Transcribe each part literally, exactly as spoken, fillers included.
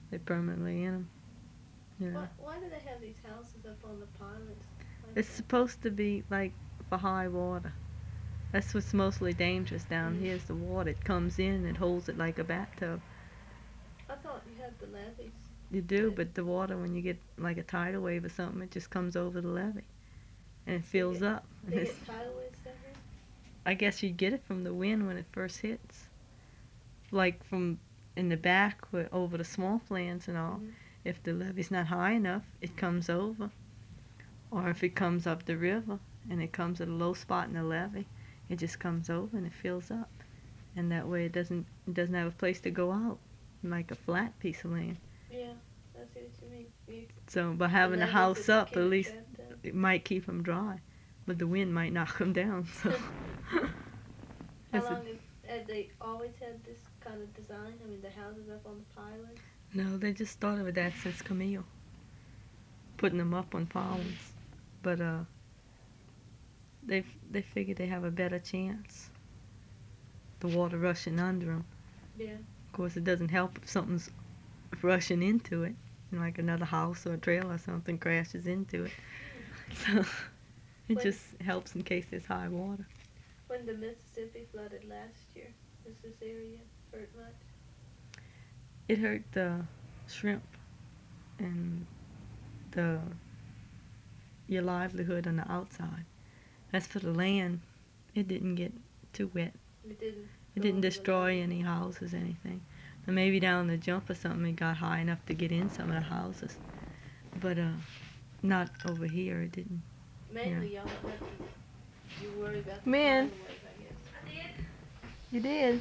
They permanently in them. You know. Why, why do they have these houses up on the pylons? Like It's that? supposed to be like for high water. That's what's mostly dangerous down Mhm. here is the water. It comes in and holds it like a bathtub. I thought you had the levees. You do, but the water, when you get like a tidal wave or something, it just comes over the levee and it fills get- up. And They it's, get tidal waves down here? I guess you get it from the wind when it first hits. Like from in the back where, over the swamplands and all. Mhm. If the levee's not high enough, it comes over. Or if it comes up the river and it comes at a low spot in the levee, it just comes over and it fills up. And that way it doesn't it doesn't have a place to go out, like a flat piece of land. Yeah, I see what you mean. You, So by having the levees house that up, keep at it least trapped down. it might keep them dry, but the wind might knock them down. So How It's a- long have, have they always had this kind of design? I mean, the houses up on the pylons? no, they just started with that since Camille, putting them up on pylons. But uh, they they figured they have a better chance. The water rushing under them. Yeah. Of course, it doesn't help if something's rushing into it, like another house or a trailer or something crashes into it. So it When- just helps in case there's high water. When the Mississippi flooded last year, was this area hurt much? It hurt the shrimp and the your livelihood on the outside. As for the land, it didn't get too wet. It didn't. It go didn't over the destroy line? any houses, anything. And maybe down the jump or something, it got high enough to get in some of the houses. But uh, not over here. It didn't. Mainly, y'all don't have to. You worry about the Man. tidal wave, I guess. I did. You did.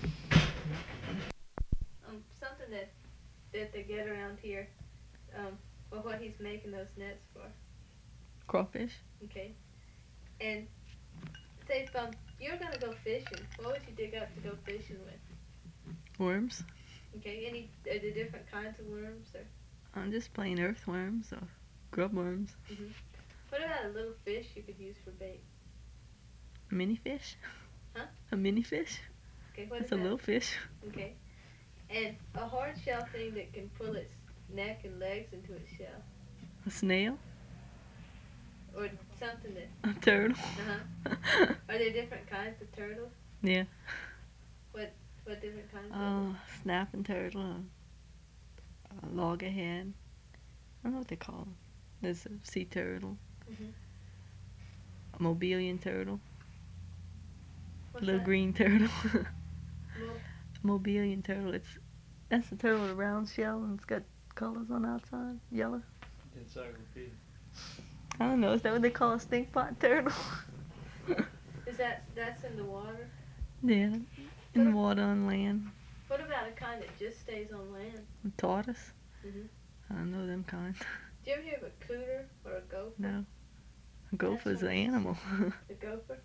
Um, something that that they get around here. Um, well, what he's making those nets for. Crawfish. Okay. And say if um, you're gonna go fishing, what would you dig up to go fishing with? Worms. Okay. Any are there different kinds of worms or? I'm just plain earthworms or grub worms. Mhm. What about a little fish you could use for bait? A mini fish. Huh? A mini fish. Okay. What It's is a that? little fish. Okay. And a hard shell thing that can pull its neck and legs into its shell, A snail. or something that. A turtle. Uh-huh. Are there different kinds of turtles? Yeah. What different kinds? of Oh, snapping turtle. A, a loggerhead. I don't know what they call them. There's a sea turtle. Mhm. A Mobilian turtle. What's Little that? green turtle. Mo- Mobilian turtle. It's that's the turtle with a round shell and it's got colors on the outside. Yellow. Encyclopedia. I don't know. Is that what they call a stink pot turtle? Is that that's in the water? Yeah. In the water on land. What about a kind that just stays on land? A tortoise. Mhm. I don't know them kind. Do you ever hear of a cooter or a gopher? No. A gopher's an what- animal. The gopher.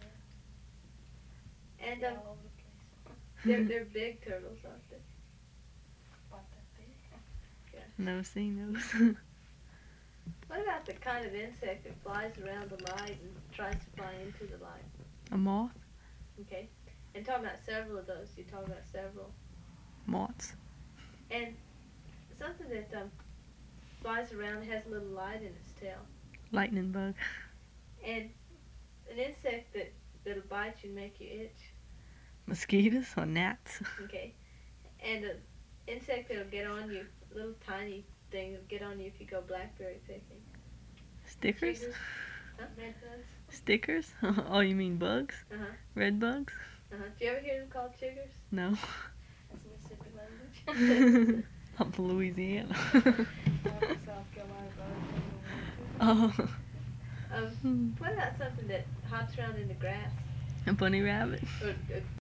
And They're um, all over the place. they're they're big turtles, aren't they? About that big. Never seen those. What about the kind of insect that flies around the light and tries to fly into the light? A moth. Okay. And talking about several of those, you're talking about several. Moths. And something that um, flies around has a little light in its tail. Lightning bug. And an insect that, that'll bite you and make you itch. Mosquitoes or gnats. Okay. And an insect that'll get on you, a little tiny thing that'll get on you if you go blackberry picking. Stickers. Chiggers? Huh? Red bugs? Stickers. Oh, you mean bugs? Uh-huh. Red bugs? Uh-huh. Do you ever hear them called chiggers? No. That's Mississippi language. I'm from Louisiana. Uh, South Carolina bird. Oh. Um, Hmm. what about something that hops around in the grass? A bunny rabbit. Or, or